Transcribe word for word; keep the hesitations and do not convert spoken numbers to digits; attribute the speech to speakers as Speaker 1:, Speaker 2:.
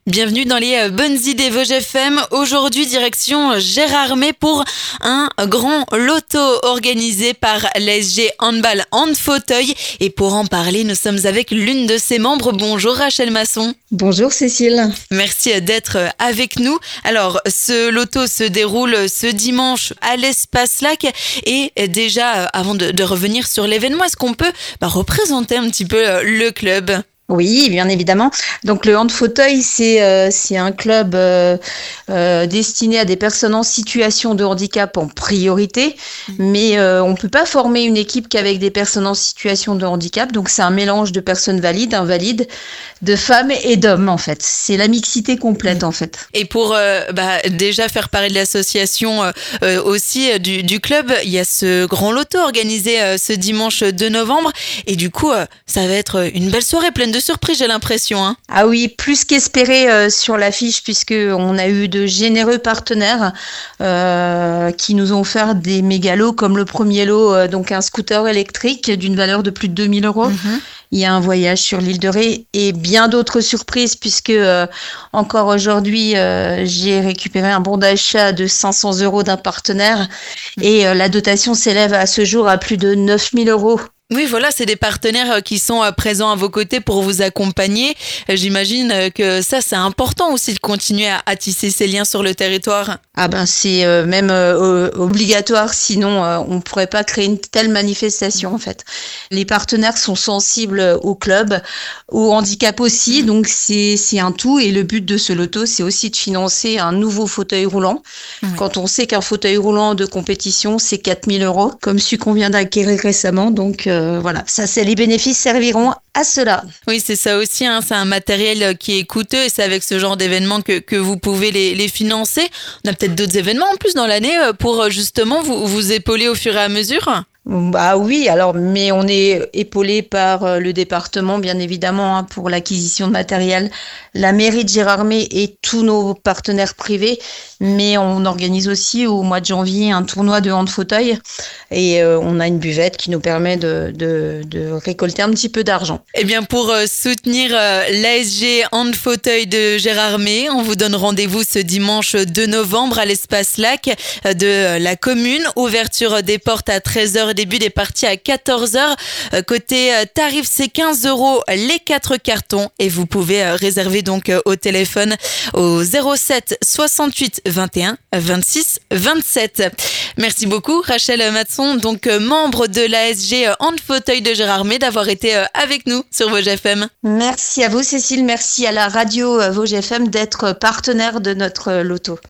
Speaker 1: Bienvenue dans les euh, bonnes idées Vosges F M. Aujourd'hui, direction Gérardmer pour un grand loto organisé par l'A S G Handball Hand Fauteuil. Et pour en parler, nous sommes avec l'une de ses membres. Bonjour Rachel Masson.
Speaker 2: Bonjour Cécile.
Speaker 1: Merci d'être avec nous. Alors, ce loto se déroule ce dimanche à l'Espace Lac. Et déjà, avant de, de revenir sur l'événement, est-ce qu'on peut bah, représenter un petit peu le club ?
Speaker 2: Oui, bien évidemment. Donc le Hand Fauteuil, c'est euh, c'est un club euh, euh, destiné à des personnes en situation de handicap en priorité, mais euh, on peut pas former une équipe qu'avec des personnes en situation de handicap. Donc c'est un mélange de personnes valides, invalides, de femmes et d'hommes en fait. C'est la mixité complète en fait.
Speaker 1: Et pour euh, bah, déjà faire parler de l'association euh, euh, aussi euh, du, du club, il y a ce grand loto organisé euh, ce dimanche deux novembre, et du coup euh, ça va être une belle soirée pleine de de surprise, j'ai l'impression. Hein.
Speaker 2: Ah oui, plus qu'espéré euh, sur l'affiche, puisque on a eu de généreux partenaires euh, qui nous ont offert des méga lots, comme le premier lot, euh, donc un scooter électrique d'une valeur de plus de deux mille euros. Mm-hmm. Il y a un voyage sur l'île de Ré et bien d'autres surprises, puisque euh, encore aujourd'hui, euh, j'ai récupéré un bon d'achat de cinq cents euros d'un partenaire et euh, la dotation s'élève à ce jour à plus de neuf mille euros.
Speaker 1: Oui, voilà, c'est des partenaires qui sont présents à vos côtés pour vous accompagner. J'imagine que ça, c'est important aussi de continuer à, à tisser ces liens sur le territoire.
Speaker 2: Ah ben, c'est euh, même euh, obligatoire, sinon euh, on ne pourrait pas créer une telle manifestation en fait. Les partenaires sont sensibles au club, au handicap aussi, donc c'est, c'est un tout. Et le but de ce loto, c'est aussi de financer un nouveau fauteuil roulant. Oui. Quand on sait qu'un fauteuil roulant de compétition, c'est quatre mille euros, comme celui qu'on vient d'acquérir récemment, donc... Euh, Euh, voilà, ça, c'est les bénéfices serviront à cela.
Speaker 1: Oui, c'est ça aussi, hein, c'est un matériel qui est coûteux et c'est avec ce genre d'événements que, que vous pouvez les, les financer. On a peut-être d'autres événements en plus dans l'année pour justement vous, vous épauler au fur et à mesure.
Speaker 2: Bah oui, alors mais on est épaulé par le département bien évidemment hein, pour l'acquisition de matériel, la mairie de Gérardmer et tous nos partenaires privés, mais on organise aussi au mois de janvier un tournoi de hand fauteuil et euh, on a une buvette qui nous permet de, de, de récolter un petit peu d'argent.
Speaker 1: Eh bien pour euh, soutenir euh, l'A S G Hand Fauteuil de Gérardmer, on vous donne rendez-vous ce dimanche deux novembre à l'Espace Lac de la commune, ouverture des portes à treize heures. Début des parties à quatorze heures. Côté tarif, c'est quinze euros les quatre cartons et vous pouvez réserver donc au téléphone au zéro sept soixante-huit vingt et un vingt-six vingt-sept. Merci beaucoup Rachel Masson, donc membre de l'A S G Hand Fauteuil de Gérardmer, d'avoir été avec nous sur Vosges F M.
Speaker 2: Merci à vous Cécile, merci à la radio Vosges F M d'être partenaire de notre loto.